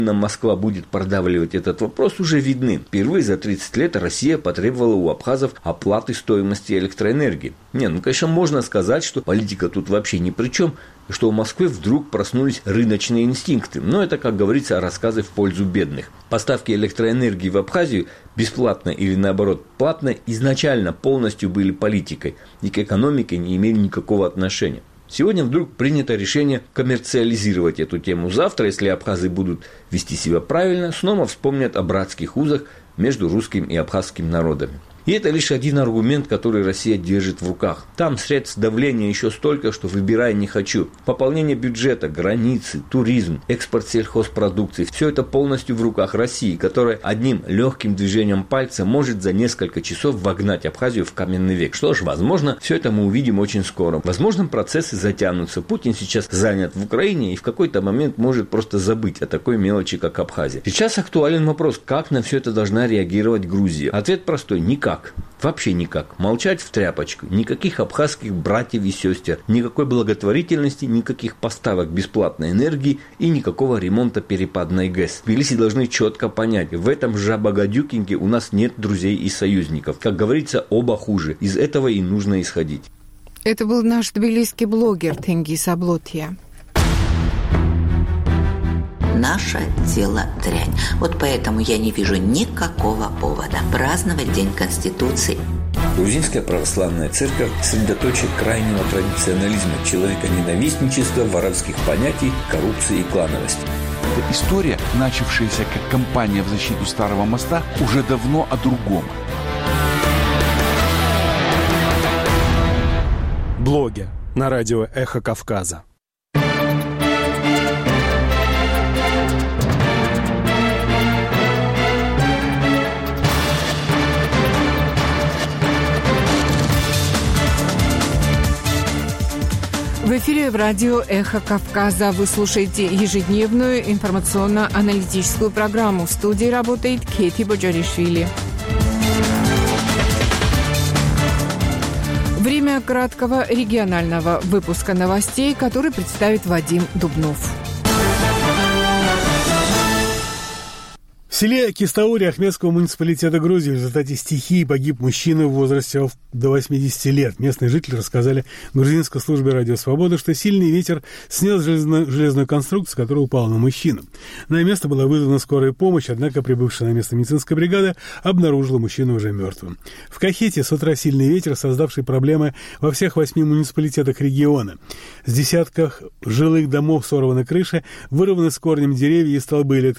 Москва будет продавливать этот вопрос, уже видны. Впервые за 30 лет Россия потребовала у абхазов оплаты стоимости электроэнергии. Конечно, можно сказать, что политика тут вообще ни при чем, и что у Москвы вдруг проснулись рыночные инстинкты. Но это, как говорится, рассказы в пользу бедных. Поставки электроэнергии в Абхазию бесплатно или наоборот платно изначально полностью были политикой и к экономике не имели никакого отношения. Сегодня вдруг принято решение коммерциализировать эту тему. Завтра, если абхазы будут вести себя правильно, снова вспомнят о братских узах между русским и абхазским народами. И это лишь один аргумент, который Россия держит в руках. Там средств давления еще столько, что выбирай не хочу. Пополнение бюджета, границы, туризм, экспорт сельхозпродукции – все это полностью в руках России, которая одним легким движением пальца может за несколько часов вогнать Абхазию в каменный век. Что ж, возможно, все это мы увидим очень скоро. Возможно, процессы затянутся. Путин сейчас занят в Украине и в какой-то момент может просто забыть о такой мелочи, как Абхазия. Сейчас актуален вопрос, как на все это должна реагировать Грузия. Ответ простой – никак. Вообще никак. Молчать в тряпочку. Никаких абхазских братьев и сестер. Никакой благотворительности, никаких поставок бесплатной энергии и никакого ремонта перепадной ГЭС. Тбилиси должны четко понять, в этом жабогадюкинге у нас нет друзей и союзников. Как говорится, оба хуже. Из этого и нужно исходить. Это был наш тбилисский блогер Тенгиз Аблотья. Наше дело дрянь. Вот поэтому я не вижу никакого повода праздновать День Конституции. Грузинская православная церковь – средоточие крайнего традиционализма, человеконенавистничества, воровских понятий, коррупции и клановости. Эта история, начавшаяся как кампания в защиту Старого моста, уже давно о другом. Блоги на радио «Эхо Кавказа». В эфире в радио «Эхо Кавказа» вы слушаете ежедневную информационно-аналитическую программу. В студии работает Кети Боджаришвили. Время краткого регионального выпуска новостей, который представит Вадим Дубнов. В селе Кистаури Ахмедского муниципалитета Грузии в результате стихии погиб мужчина в возрасте до 80 лет. Местные жители рассказали грузинской службе «Радио Свобода», что сильный ветер снес железную конструкцию, которая упала на мужчину. На место была вызвана скорая помощь, однако прибывшая на место медицинская бригада обнаружила мужчину уже мертвым. В Кахете с утра сильный ветер, создавший проблемы во всех 8 муниципалитетах региона. С десятках жилых домов сорваны крыши, вырваны с корнем деревья и столбы